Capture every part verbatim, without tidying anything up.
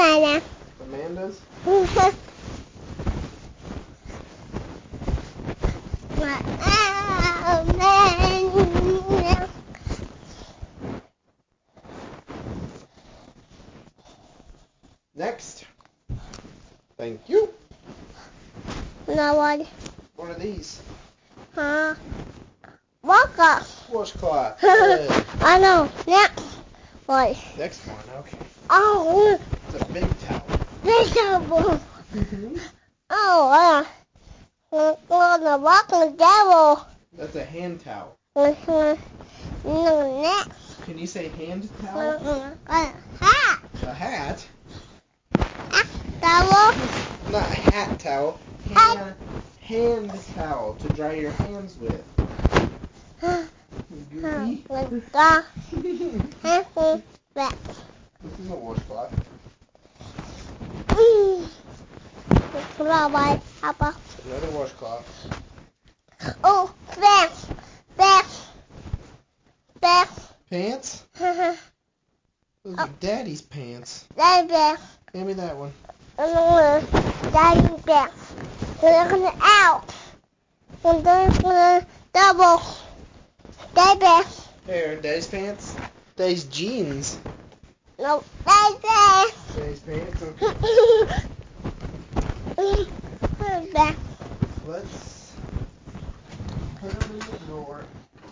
Amanda. Amanda's? Next. Thank you. No one. What are these? Huh? Walker. Washcloth. Good. I know. Next one. Next one, okay. Oh, It's a big towel. vegetable. Mm-hmm. Oh, uh, on the walking devil. That's a hand towel. Next. Can you say hand towel? A hat. A hat? Devil. Not a hat towel. Hand, hand towel to dry your hands with. Goofy. This is a washcloth. Another washcloth. Oh, back, back, back. Pants? Those are Daddy's pants. Daddy back. Hand me that one. Daddy back. We're gonna out. And then we're gonna double. Daddy back. There, Daddy's pants. Daddy's jeans. No, Daddy back. Daddy's pants. Okay. Back. Let's put them in the drawer.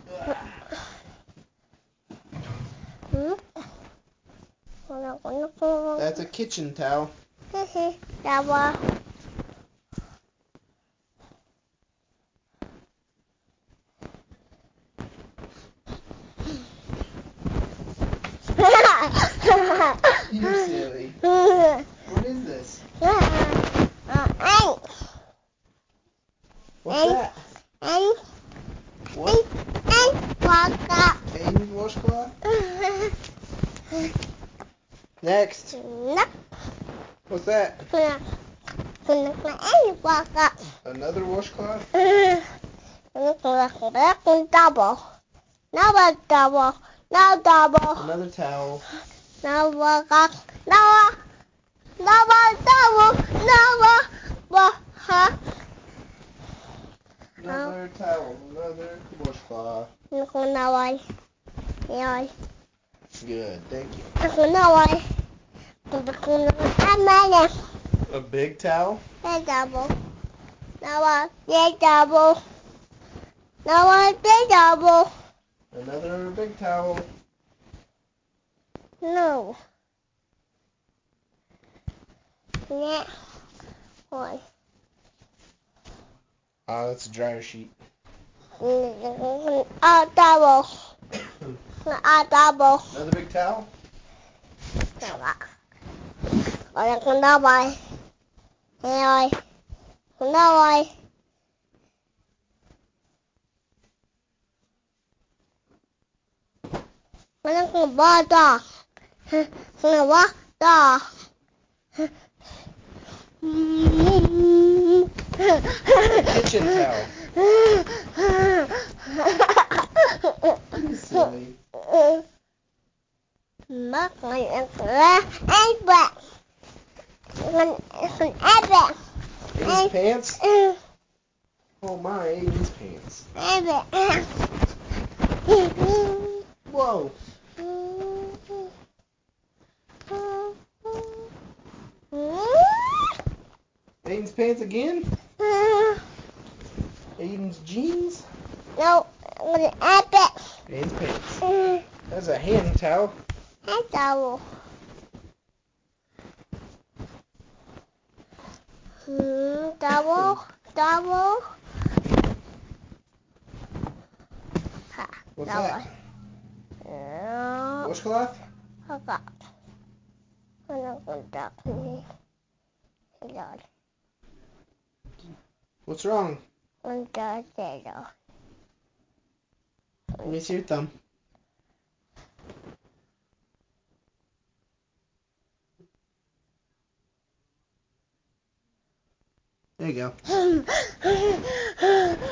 That's a kitchen towel. Double. You're silly. What is this? What's that? What? Aiden's washcloth? Next. What's that? Another washcloth? Double. Another double. No double. Another towel. No washcloth. No. No double. No. Huh? Another towel. Another washcloth. No one. No. Good, thank you. No one. A big towel? Yeah, double. No one. Yeah, double. No one. Yeah, double. Another big towel. No. Next one. Ah, that's a dryer sheet. A double. A double. Another big towel? No. No one. No. No one. Nó con bò to. Nó bò to. Kitchen towel. You silly. Mất người ăn ra. Ăn bạc. Mình mình ăn bạc. Aiden's pants? Oh my, Aiden's pants. Ăn bạc. Whoa. Aiden's pants again? Aiden's jeans? No, mình ăn bạc. Aiden's pants. That's a hand towel. Hand towel. Towel. Towel. What's that? Uh, Washcloth? Okay. Ano kung tapos What's wrong? Ang tatero. Let me see your thumb. There you go.